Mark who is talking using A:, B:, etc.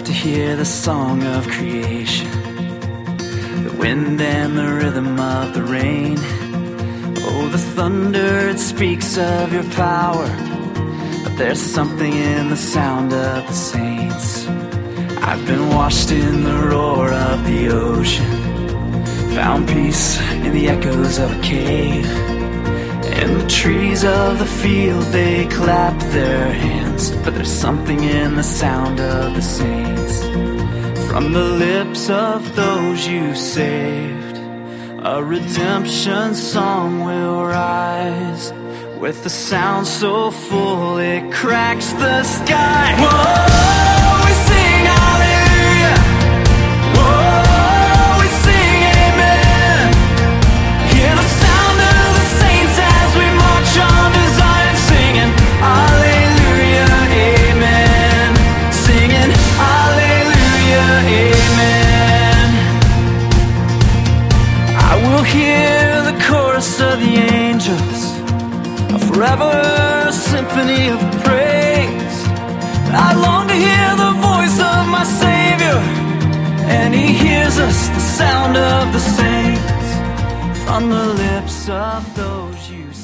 A: to hear the song of creation, the wind and the rhythm of the rain. Oh, the thunder, it speaks of your power, but there's something in the sound of the saints. I've been washed in the roar of the ocean, found peace in the echoes of a cave. And the trees of the field, they clap their hands, but there's something in the sound of the saints. From the lips of those you saved, a redemption song will rise, with a sound so full it cracks the sky. Whoa, we sing hallelujah. Whoa, we sing amen. Hear the sound of the saints as we march on to Zion, singing hallelujah, amen. Singing hallelujah, amen. I will hear the chorus of the angels, a forever symphony of praise. I long to hear the voice of my Savior, and He hears us, the sound of the saints, from the lips of those you